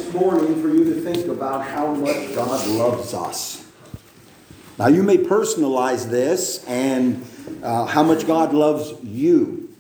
this morning for you to think about how much God loves us. Now, you may personalize this and how much God loves you.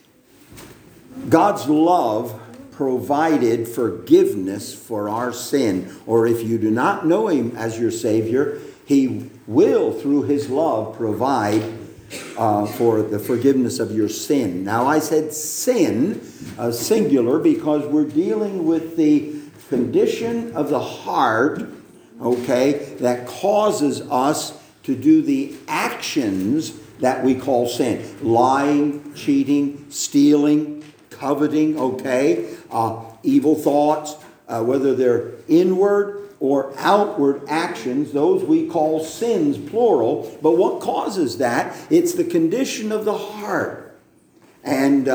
God's love provided forgiveness for our sin. Or if you do not know Him as your Savior, He will, through His love, provide for the forgiveness of your sin. Now, I said sin, singular, because we're dealing with the condition of the heart, okay, that causes us to do the actions that we call sin. Lying, cheating, stealing, coveting, okay, evil thoughts, whether they're inward or outward actions, those we call sins, plural. But what causes that? It's the condition of the heart. And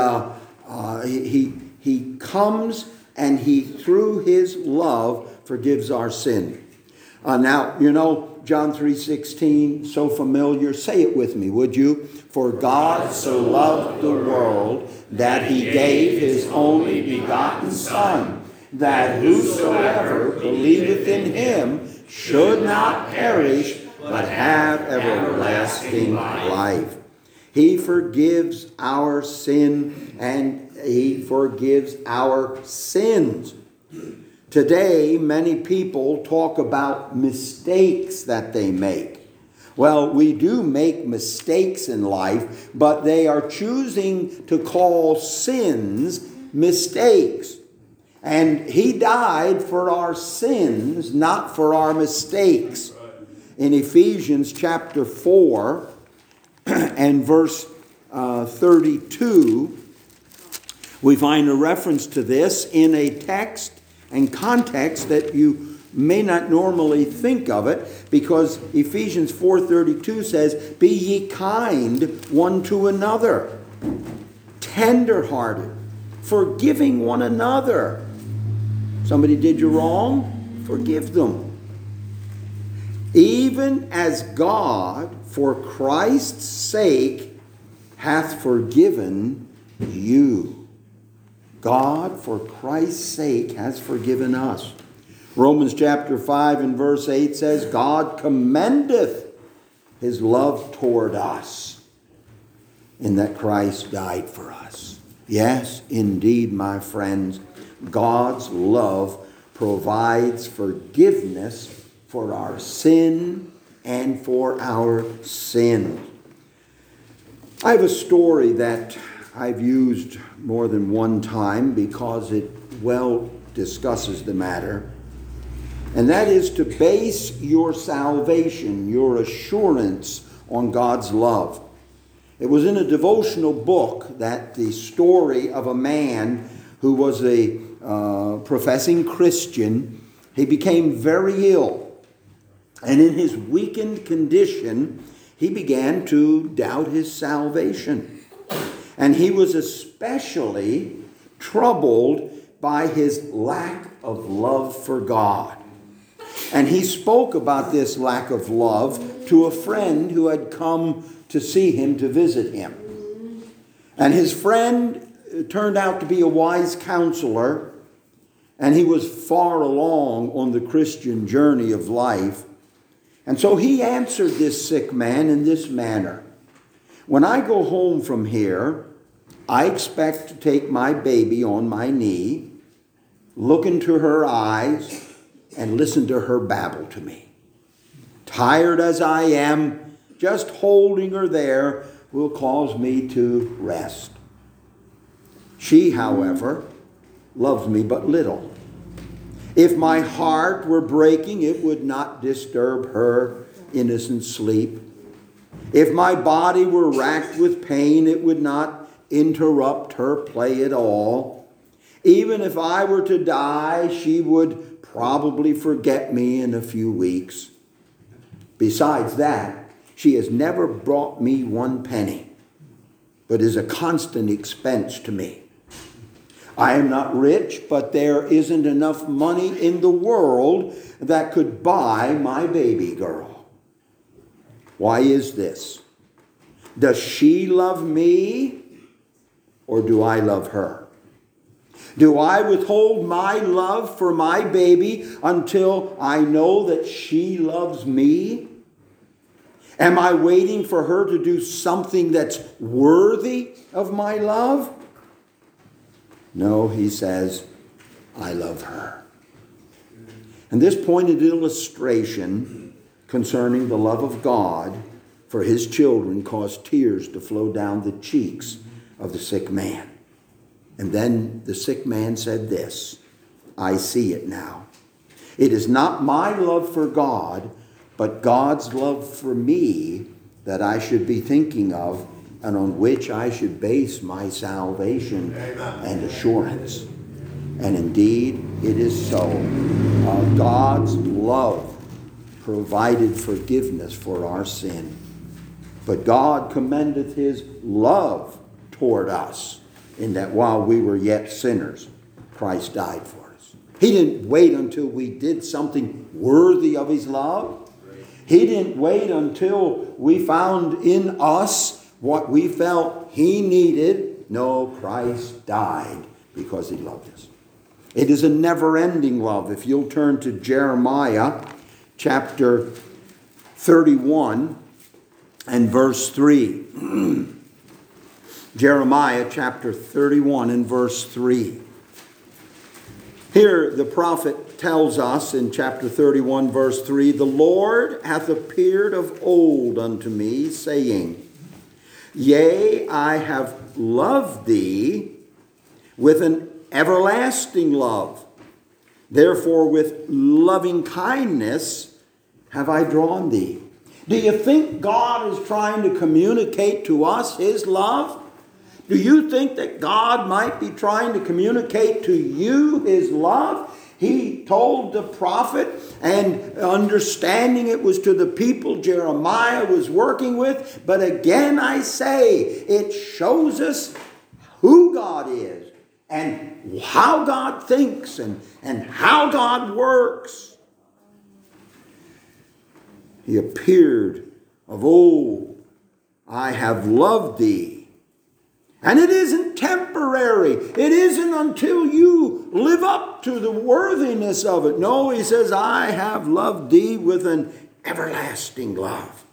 he comes and He, through His love, forgives our sin. Now, you know, John 3:16, so familiar. Say it with me, would you? For God so loved the world that He gave His only begotten Son, that whosoever believeth in Him should not perish, but have everlasting life. He forgives our sin and He forgives our sins. Today, many people talk about mistakes that they make. Well, we do make mistakes in life, but they are choosing to call sins mistakes. And He died for our sins, not for our mistakes. In Ephesians chapter 4 and verse 32, we find a reference to this in a text and context that you may not normally think of it, because Ephesians 4:32 says, "Be ye kind one to another, tender-hearted, forgiving one another." Somebody did you wrong? Forgive them. Even as God, for Christ's sake, hath forgiven you. God, for Christ's sake, has forgiven us. Romans chapter 5 and verse 8 says, God commendeth His love toward us, in that Christ died for us. Yes, indeed, my friends, God's love provides forgiveness for our sin and for our sins. I have a story that I've used more than one time because it well discusses the matter. And that is to base your salvation, your assurance, on God's love. It was in a devotional book that the story of a man who was a professing Christian, he became very ill. And in his weakened condition, he began to doubt his salvation. And he was especially troubled by his lack of love for God. And he spoke about this lack of love to a friend who had come to see him, to visit him. And his friend turned out to be a wise counselor, and he was far along on the Christian journey of life. And so he answered this sick man in this manner: when I go home from here, I expect to take my baby on my knee, look into her eyes, and listen to her babble to me. Tired as I am, just holding her there will cause me to rest. She, however, loves me but little. If my heart were breaking, it would not disturb her innocent sleep. If my body were racked with pain, it would not interrupt her play at all. Even if I were to die, she would probably forget me in a few weeks. Besides that, she has never brought me one penny, but is a constant expense to me. I am not rich, but there isn't enough money in the world that could buy my baby girl. Why is this? Does she love me, or do I love her? Do I withhold my love for my baby until I know that she loves me? Am I waiting for her to do something that's worthy of my love? No, he says, I love her. And this pointed illustration concerning the love of God for his children caused tears to flow down the cheeks of the sick man. And then the sick man said this, I see it now. It is not my love for God, but God's love for me that I should be thinking of and on which I should base my salvation and assurance. And indeed, it is so. God's love provided forgiveness for our sin. But God commendeth his love toward us, in that while we were yet sinners, Christ died for us. He didn't wait until we did something worthy of his love. He didn't wait until we found in us what we felt he needed. No, Christ died because he loved us. It is a never-ending love. If you'll turn to Jeremiah chapter 31 and verse 3. Jeremiah chapter 31 and verse 3. Here the prophet tells us in chapter 31 verse 3, the Lord hath appeared of old unto me, saying, Yea, I have loved thee with an everlasting love. Therefore with loving kindness have I drawn thee. Do you think God is trying to communicate to us his love? Do you think that God might be trying to communicate to you his love? He told the prophet, and understanding it was to the people Jeremiah was working with. But again I say, it shows us who God is and how God thinks and how God works. He appeared of old, I have loved thee. And it isn't temporary. It isn't until you live up to the worthiness of it. No, he says, I have loved thee with an everlasting love.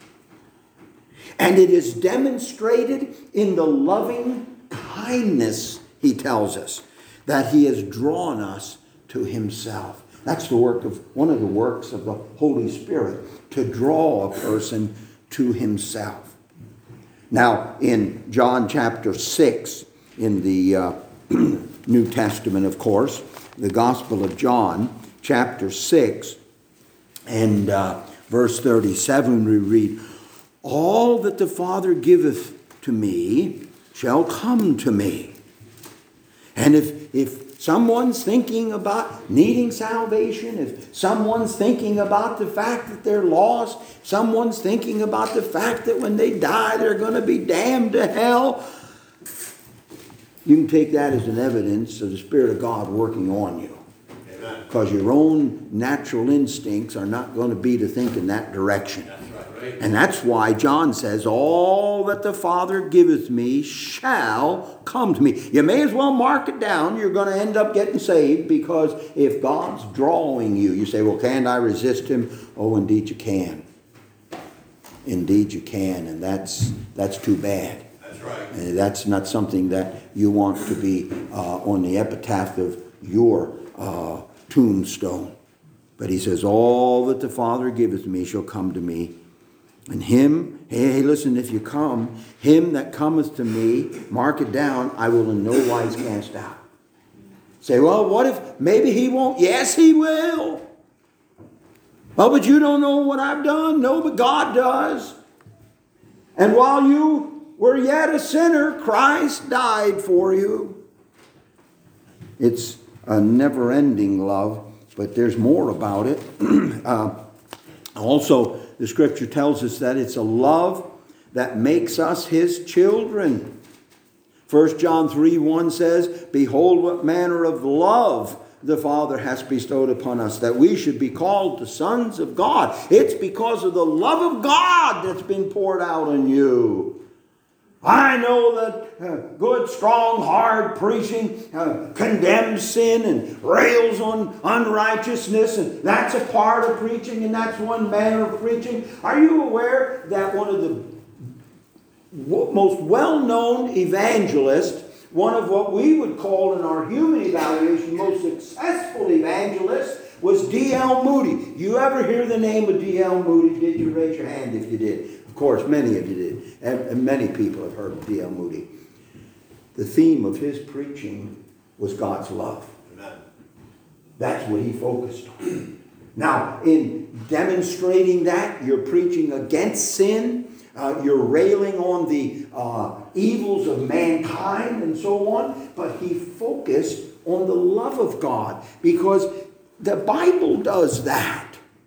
And it is demonstrated in the loving kindness, he tells us, that he has drawn us to himself. That's the work of one of the works of the Holy Spirit, to draw a person to himself. Now, in John chapter 6, in the New Testament, of course, the Gospel of John, chapter 6, and verse 37, we read, All that the Father giveth to me shall come to me. And if someone's thinking about needing salvation, if someone's thinking about the fact that they're lost, someone's thinking about the fact that when they die they're going to be damned to hell, you can take that as an evidence of the Spirit of God working on you. Because your own natural instincts are not going to be to think in that direction. And that's why John says, all that the Father giveth me shall come to me. You may as well mark it down. You're going to end up getting saved, because if God's drawing you, you say, well, can't I resist him? Oh, indeed you can. Indeed you can. And that's too bad. That's right. And that's not something that you want to be on the epitaph of your tombstone. But he says, all that the Father giveth me shall come to me. And him, hey, listen, if you come, him that cometh to me, mark it down, I will in no wise cast out. Say, well, what if maybe he won't? Yes, he will. Well, but you don't know what I've done. No, but God does. And while you were yet a sinner, Christ died for you. It's a never-ending love, but there's more about it. Also, the Scripture tells us that it's a love that makes us his children. 1 John 3:1 says, Behold what manner of love the Father has bestowed upon us, that we should be called the sons of God. It's because of the love of God that's been poured out on you. I know that good, strong, hard preaching condemns sin and rails on unrighteousness, and that's a part of preaching, and that's one manner of preaching. Are you aware that one of the most well-known evangelists, one of what we would call in our human evaluation most successful evangelists, was D.L. Moody? You ever hear the name of D.L. Moody? Did you raise your hand if you did? Of course, many of you did. And many people have heard of D.L. Moody. The theme of his preaching was God's love. Amen. That's what he focused on. Now, in demonstrating that, you're preaching against sin. You're railing on the evils of mankind and so on. But he focused on the love of God, because the Bible does that.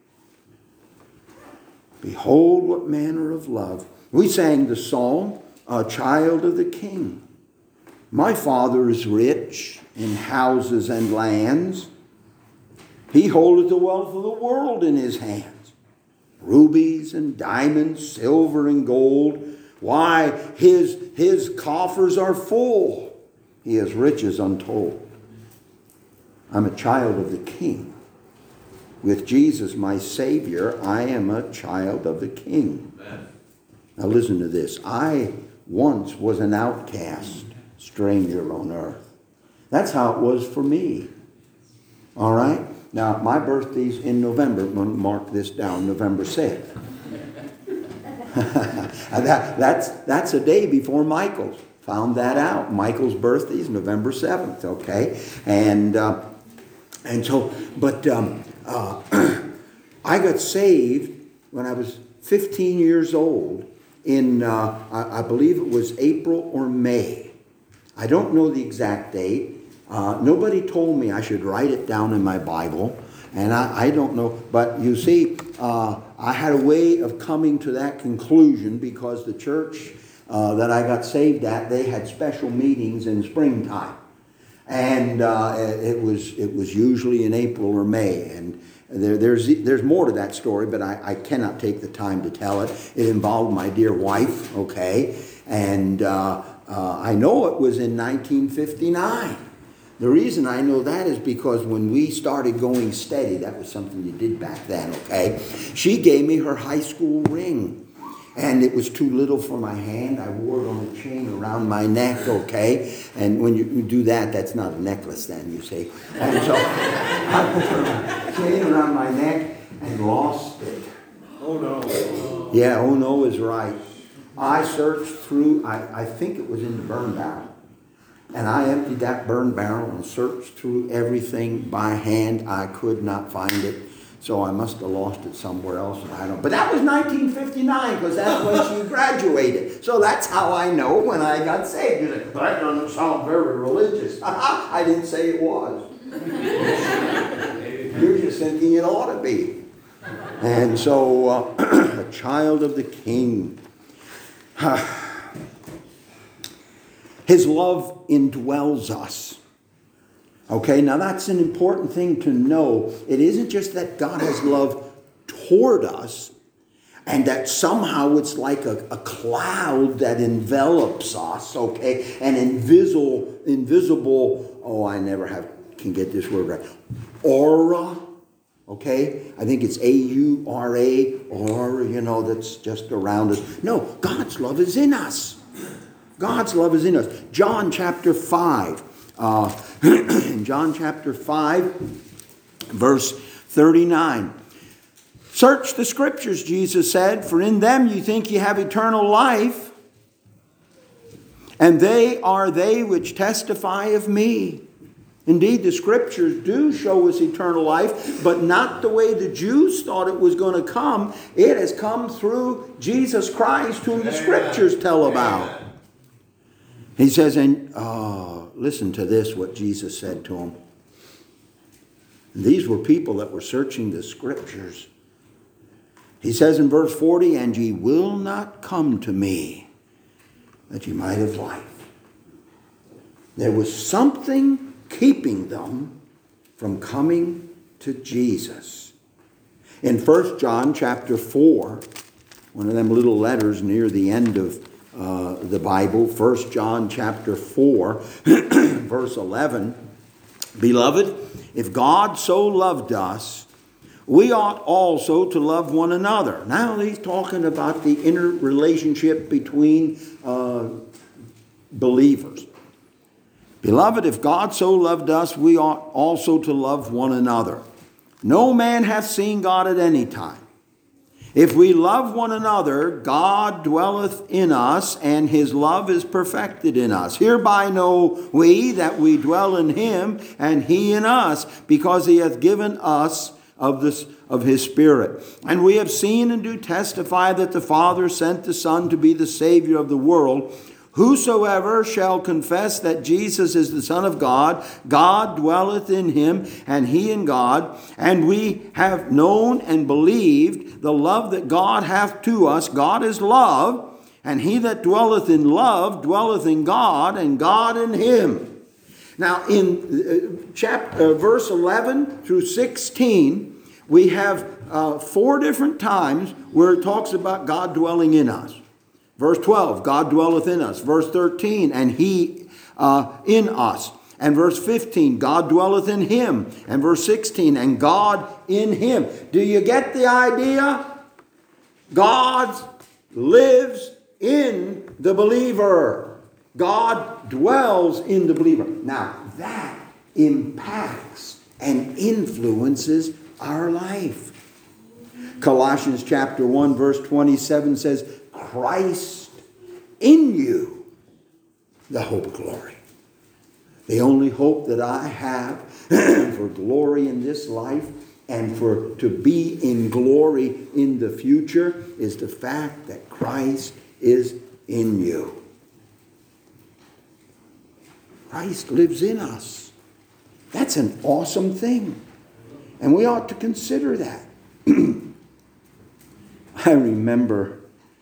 Behold what manner of love. We sang the song, A Child of the King. My Father is rich in houses and lands. He holdeth the wealth of the world in his hands. Rubies and diamonds, silver and gold. Why, his coffers are full. He has riches untold. I'm a child of the King. With Jesus, my Savior, I am a child of the King. Amen. Now listen to this. I once was an outcast, stranger on earth. That's how it was for me. All right? Now, my birthday's in November. I'm going to mark this down, November 6th. That's a day before Michael's. Found that out. Michael's birthday is November 7th, okay? I got saved when I was 15 years old in, I believe it was April or May. I don't know the exact date. Nobody told me I should write it down in my Bible. And I don't know. But you see, I had a way of coming to that conclusion because the church that I got saved at, they had special meetings in springtime. And it was usually in April or May. And there's more to that story, but I cannot take the time to tell it. It involved my dear wife, okay? And I know it was in 1959. The reason I know that is because when we started going steady, that was something you did back then, okay? She gave me her high school ring. And it was too little for my hand. I wore it on a chain around my neck, okay? And when you do that, that's not a necklace then, you see. And so I put her chain around my neck and lost it. Oh, no. Yeah, oh, no is right. I searched through, I think it was in the burn barrel. And I emptied that burn barrel and searched through everything by hand. I could not find it. So I must have lost it somewhere else. But that was 1959 because that's when she graduated. So that's how I know when I got saved. You're like, that doesn't sound very religious. I didn't say it was. You're just thinking it ought to be. And so, a child of the King. His love indwells us. Okay, now that's an important thing to know. It isn't just that God has love toward us and that somehow it's like a cloud that envelops us, okay, an invisible, I never can get this word right, aura, okay? I think it's A-U-R-A, aura, that's just around us. No, God's love is in us. God's love is in us. John chapter 5. In John chapter 5, verse 39. Search the scriptures, Jesus said, for in them you think you have eternal life, and they are they which testify of me. Indeed, the scriptures do show us eternal life, but not the way the Jews thought it was going to come. It has come through Jesus Christ, whom the scriptures tell about. He says, and listen to this, what Jesus said to them. These were people that were searching the scriptures. He says in verse 40, and ye will not come to me that ye might have life. There was something keeping them from coming to Jesus. In 1 John chapter 4, one of them little letters near the end of the Bible. 1 John chapter 4, verse 11. Beloved, if God so loved us, we ought also to love one another. Now he's talking about the inner relationship between believers. Beloved, if God so loved us, we ought also to love one another. No man hath seen God at any time. If we love one another, God dwelleth in us, and his love is perfected in us. Hereby know we that we dwell in him, and he in us, because he hath given us of his Spirit. And we have seen and do testify that the Father sent the Son to be the Savior of the world. Whosoever shall confess that Jesus is the Son of God, God dwelleth in him, and he in God. And we have known and believed the love that God hath to us. God is love, and he that dwelleth in love dwelleth in God, and God in him. Now, in verse 11 through 16, we have 4 different times where it talks about God dwelling in us. Verse 12, God dwelleth in us. Verse 13, and he in us. And verse 15, God dwelleth in him. And verse 16, and God in him. Do you get the idea? God lives in the believer. God dwells in the believer. Now, that impacts and influences our life. Colossians chapter 1, verse 27 says, Christ in you, the hope of glory. The only hope that I have for glory in this life and to be in glory in the future is the fact that Christ is in you. Christ lives in us. That's an awesome thing. And we ought to consider that. I remember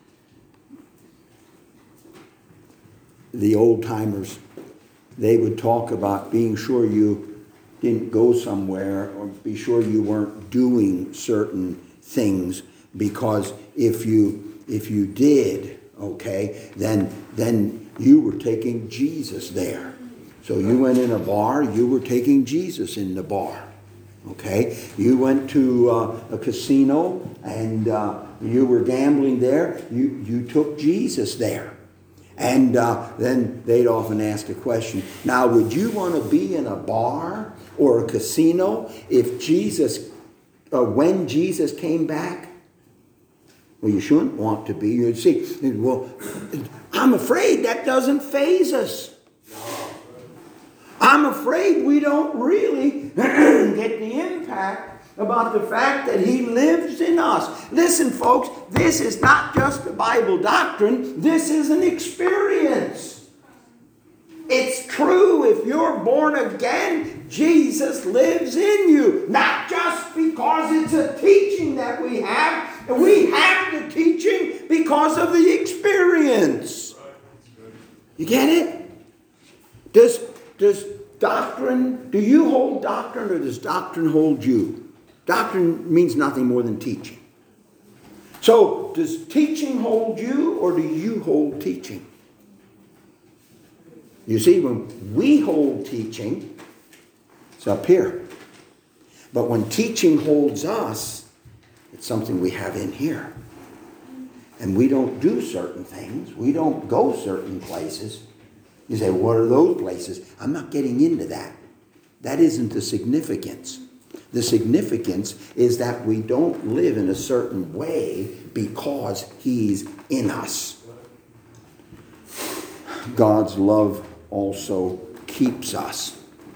the old timers, they would talk about being sure you didn't go somewhere or be sure you weren't doing certain things, because if you did, okay, then you were taking Jesus there. So you went in a bar, you were taking Jesus in the bar. Okay, you went to a casino and you were gambling there. You took Jesus there. And then they'd often ask a question. Now, would you want to be in a bar or a casino if when Jesus came back? Well, you shouldn't want to be. You'd see, well, I'm afraid that doesn't faze us. I'm afraid we don't really get the impact about the fact that he lives in us. Listen, folks, this is not just a Bible doctrine. This is an experience. It's true. If you're born again, Jesus lives in you. Not just because it's a teaching that we have. We have the teaching because of the experience. You get it? Does doctrine, do you hold doctrine or does doctrine hold you? Doctrine means nothing more than teaching. So, does teaching hold you or do you hold teaching? You see, when we hold teaching, it's up here. But when teaching holds us, it's something we have in here. And we don't do certain things. We don't go certain places. You say, what are those places? I'm not getting into that. That isn't the significance. The significance is that we don't live in a certain way because he's in us. God's love also keeps us.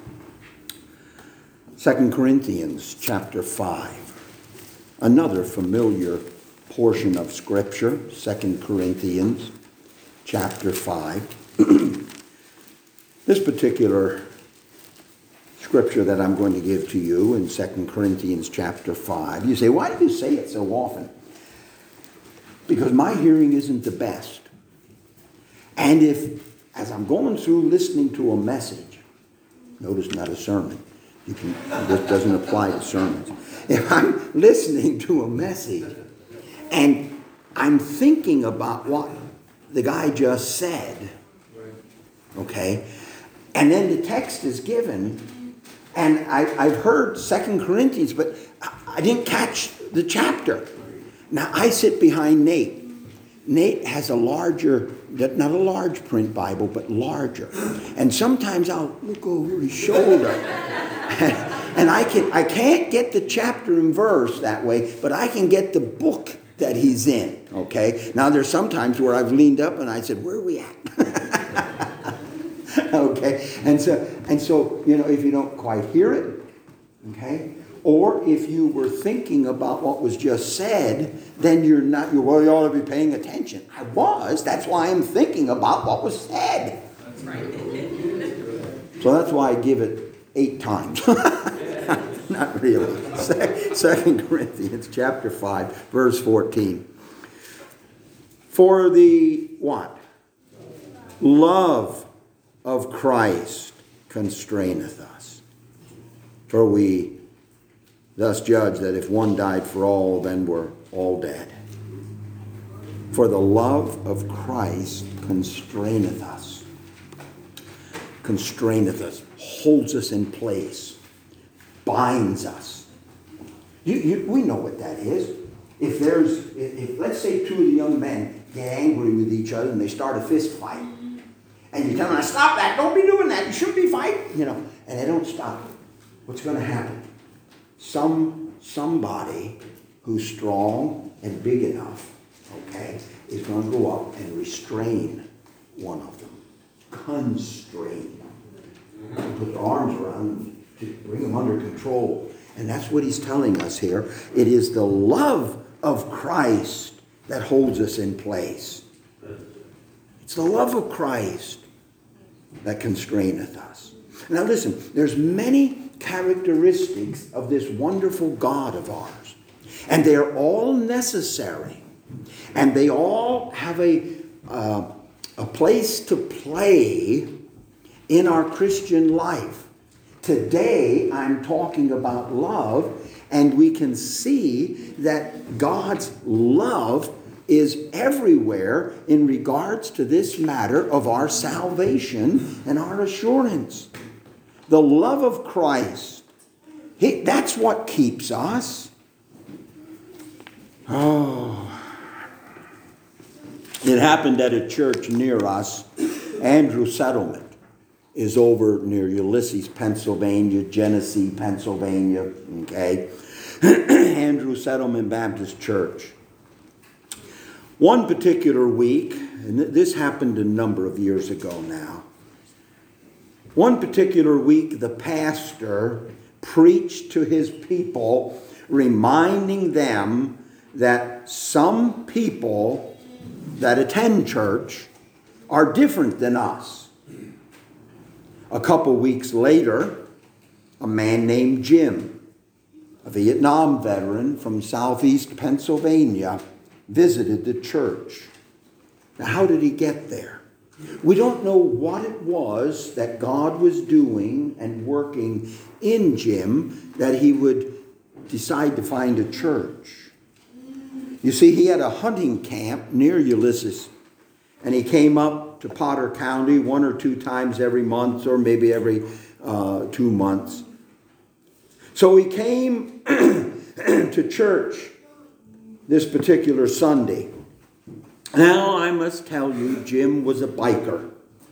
2 Corinthians chapter 5. Another familiar portion of Scripture. 2 Corinthians chapter 5. This particular scripture that I'm going to give to you in 2 Corinthians chapter 5. You say, why do you say it so often? Because my hearing isn't the best. And if, as I'm going through listening to a message, notice not a sermon. This doesn't apply to sermons. If I'm listening to a message and I'm thinking about what the guy just said. Okay? And then the text is given, and I've heard 2 Corinthians, but I didn't catch the chapter. Now, I sit behind Nate. Nate has a larger, not a large print Bible, but larger. And sometimes I'll look over his shoulder. And I can't get the chapter and verse that way, but I can get the book that he's in. Okay? Now, there's some times where I've leaned up and I said, where are we at? Okay? And so, if you don't quite hear it, okay? Or if you were thinking about what was just said, then you ought to be paying attention. I was. That's why I'm thinking about what was said. That's right. So that's why I give it 8 times. Not really. 2 Corinthians chapter 5, verse 14. For the what? Love of Christ constraineth us. For we thus judge that if one died for all, then we're all dead. For the love of Christ constraineth us. Constraineth us. Holds us in place. Binds us. We know what that is. If let's say 2 of the young men get angry with each other and they start a fist fight. And you tell them, stop that. Don't be doing that. You shouldn't be fighting. And they don't stop. What's going to happen? Somebody who's strong and big enough, okay, is going to go up and restrain one of them. Constrain. Put their arms around them to bring them under control. And that's what he's telling us here. It is the love of Christ that holds us in place. It's the love of Christ that constraineth us. Now listen, there's many characteristics of this wonderful God of ours. And they're all necessary. And they all have a place to play in our Christian life. Today, I'm talking about love, and we can see that God's love is everywhere in regards to this matter of our salvation and our assurance. The love of Christ, that's what keeps us. Oh. It happened at a church near us. Andrew Settlement is over near Ulysses, Pennsylvania, Genesee, Pennsylvania. Okay. Andrew Settlement Baptist Church. One particular week, and this happened a number of years ago now. One particular week, the pastor preached to his people, reminding them that some people that attend church are different than us. A couple weeks later, a man named Jim, a Vietnam veteran from southeast Pennsylvania, visited the church. Now, how did he get there? We don't know what it was that God was doing and working in Jim that he would decide to find a church. You see, he had a hunting camp near Ulysses, and he came up to Potter County 1 or 2 times every month, or maybe every 2 months. So he came to church this particular Sunday. Now, I must tell you, Jim was a biker.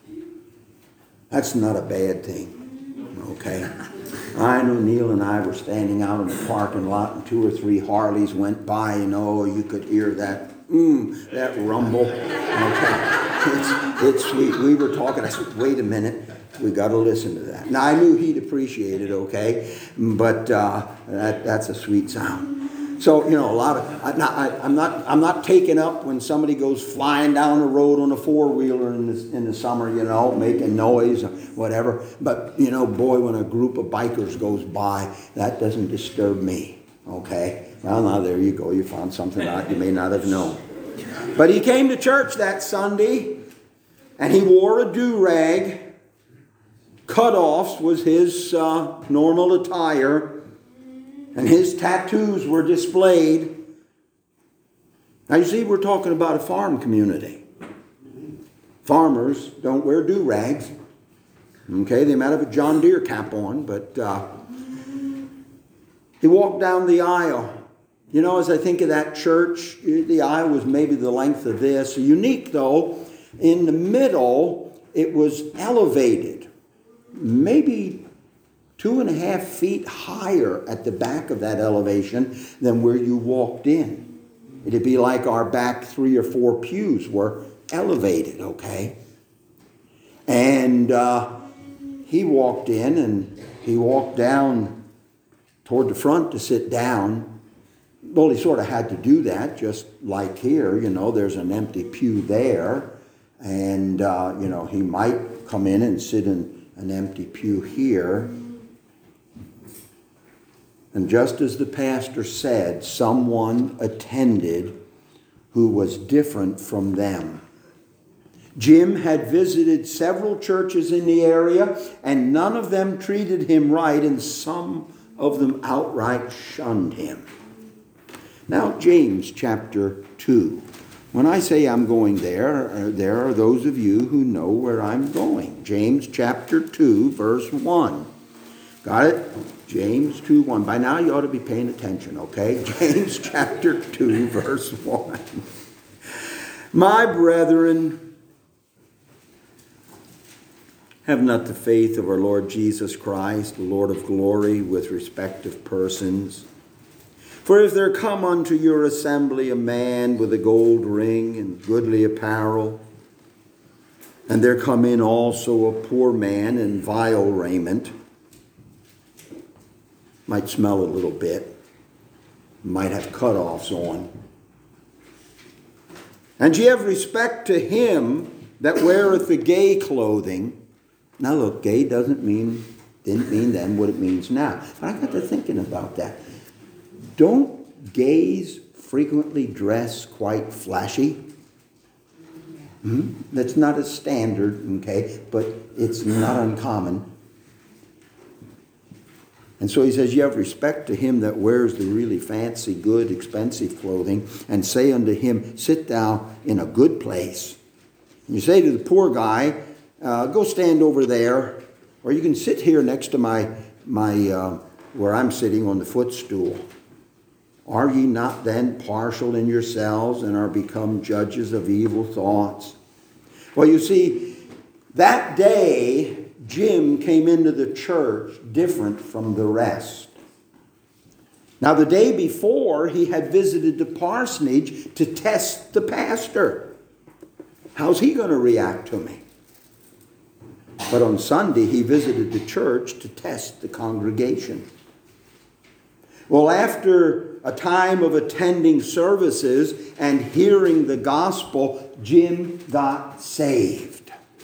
That's not a bad thing, okay? I know Neil and I were standing out in the parking lot, and 2 or 3 Harleys went by, you could hear that rumble. Okay. It's sweet. We were talking, I said, wait a minute, we got to listen to that. Now, I knew he'd appreciate it, okay? But that's a sweet sound. So, a lot of, I'm not taken up when somebody goes flying down the road on a 4-wheeler in the summer, making noise or whatever. But, boy, when a group of bikers goes by, that doesn't disturb me, okay? Well, now there you go. You found something out you may not have known. But he came to church that Sunday, and he wore a do-rag. Cutoffs was his normal attire. And his tattoos were displayed. Now you see, we're talking about a farm community. Farmers don't wear do-rags. Okay, they might have a John Deere cap on, but he walked down the aisle. You know, as I think of that church, the aisle was maybe the length of this. Unique, though, in the middle, it was elevated. Maybe 2.5 feet higher at the back of that elevation than where you walked in. It'd be like our back 3 or 4 pews were elevated, okay? And he walked in and he walked down toward the front to sit down. Well, he sort of had to do that, just like here, you know, there's an empty pew there. And, you know, he might come in and sit in an empty pew here. And just as the pastor said, someone attended who was different from them. Jim had visited several churches in the area, and none of them treated him right, and some of them outright shunned him. Now, James chapter 2. When I say I'm going there are those of you who know where I'm going. James chapter 2, verse 1. Got it? James 2:1. By now you ought to be paying attention, okay? James chapter 2, verse 1. My brethren, have not the faith of our Lord Jesus Christ, the Lord of glory, with respect of persons. For if there come unto your assembly a man with a gold ring and goodly apparel, and there come in also a poor man in vile raiment, might smell a little bit, might have cutoffs on. And ye have respect to him that weareth the gay clothing. Now look, gay didn't mean then what it means now. But I got to thinking about that. Don't gays frequently dress quite flashy? That's not a standard, okay, but it's not uncommon. And so he says, you have respect to him that wears the really fancy, good, expensive clothing, and say unto him, sit thou in a good place. And you say to the poor guy, go stand over there, or you can sit here next to my where I'm sitting on the footstool. Are ye not then partial in yourselves and are become judges of evil thoughts? Well, you see, that day, Jim came into the church different from the rest. Now, the day before, he had visited the parsonage to test the pastor. How's he going to react to me? But on Sunday, he visited the church to test the congregation. Well, after a time of attending services and hearing the gospel, Jim got saved.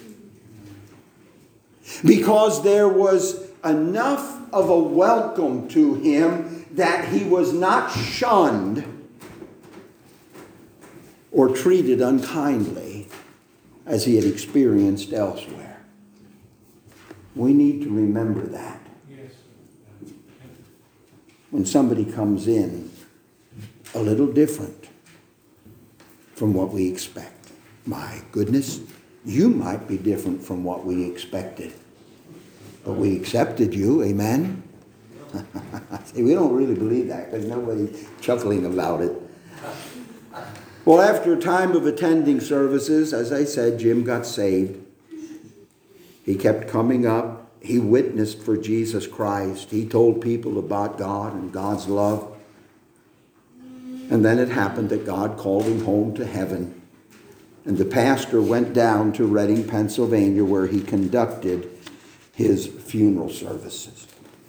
Because there was enough of a welcome to him that he was not shunned or treated unkindly as he had experienced elsewhere. We need to remember that. When somebody comes in a little different from what we expect. My goodness, you might be different from what we expected. But we accepted you, amen? See, we don't really believe that because nobody's chuckling about it. Well, after a time of attending services, as I said, Jim got saved. He kept coming up. He witnessed for Jesus Christ. He told people about God and God's love. And then it happened that God called him home to heaven. And the pastor went down to Reading, Pennsylvania, where he conducted his funeral services.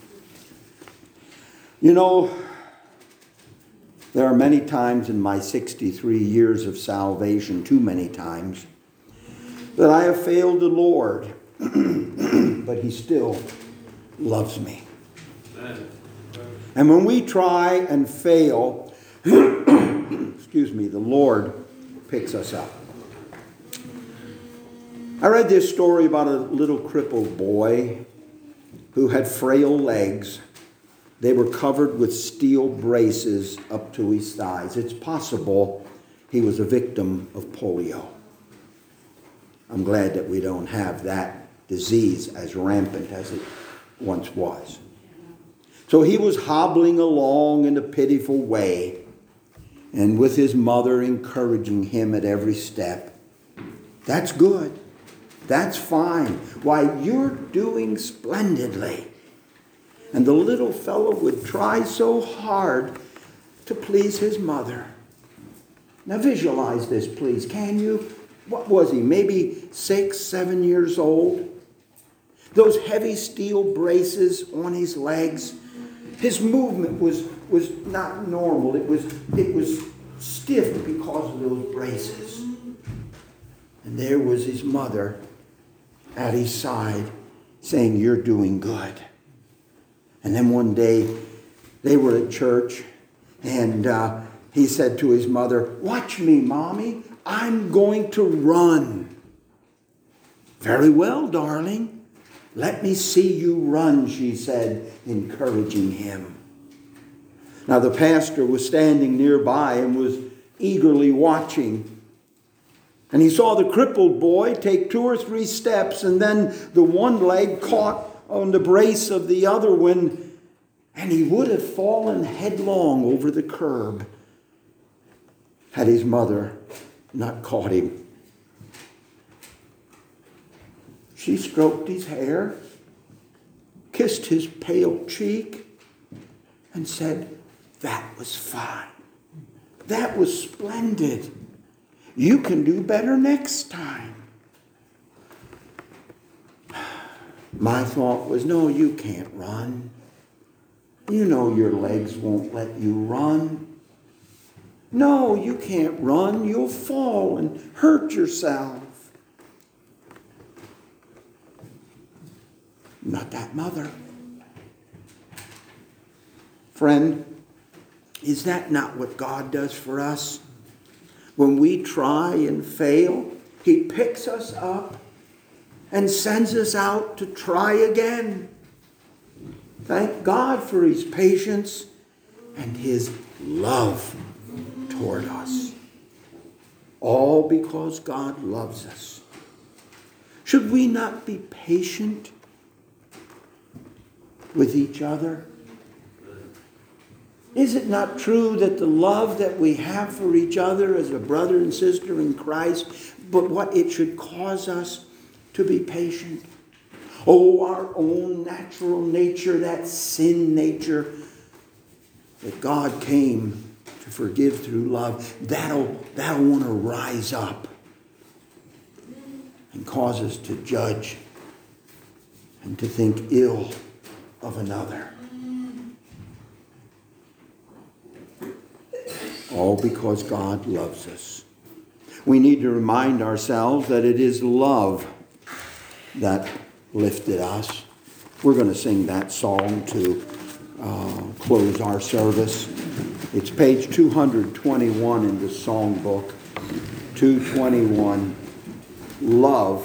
You know, there are many times in my 63 years of salvation, too many times, that I have failed the Lord. But he still loves me. And when we try and fail, the Lord picks us up. I read this story about a little crippled boy who had frail legs. They were covered with steel braces up to his thighs. It's possible he was a victim of polio. I'm glad that we don't have that disease as rampant as it once was. So he was hobbling along in a pitiful way, and with his mother encouraging him at every step. That's good. That's fine. Why, you're doing splendidly. And the little fellow would try so hard to please his mother. Now visualize this, please. Can you? What was he? Maybe 6, 7 years old? Those heavy steel braces on his legs. His movement was not normal. It was stiff because of those braces. And there was his mother at his side saying, "You're doing good." And then one day they were at church, and he said to his mother, "Watch me, Mommy. I'm going to run." "Very well, darling. Let me see you run," she said, encouraging him. Now the pastor was standing nearby and was eagerly watching. And he saw the crippled boy take 2 or 3 steps, and then the one leg caught on the brace of the other one, and he would have fallen headlong over the curb had his mother not caught him. She stroked his hair, kissed his pale cheek, and said, "That was fine. That was splendid. You can do better next time." My thought was, no, you can't run. You know your legs won't let you run. No, you can't run. You'll fall and hurt yourself. Not that mother. Friend, is that not what God does for us? When we try and fail, he picks us up and sends us out to try again. Thank God for his patience and his love toward us. All because God loves us. Should we not be patient with each other? Is it not true that the love that we have for each other as a brother and sister in Christ, but what it should cause us to be patient? Oh, our own natural nature, that sin nature that God came to forgive through love, that'll want to rise up and cause us to judge and to think ill of another. All because God loves us. We need to remind ourselves that it is love that lifted us. We're going to sing that song to close our service. It's page 221 in the songbook. 221. Love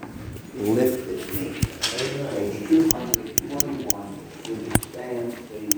lifted me. Page 221.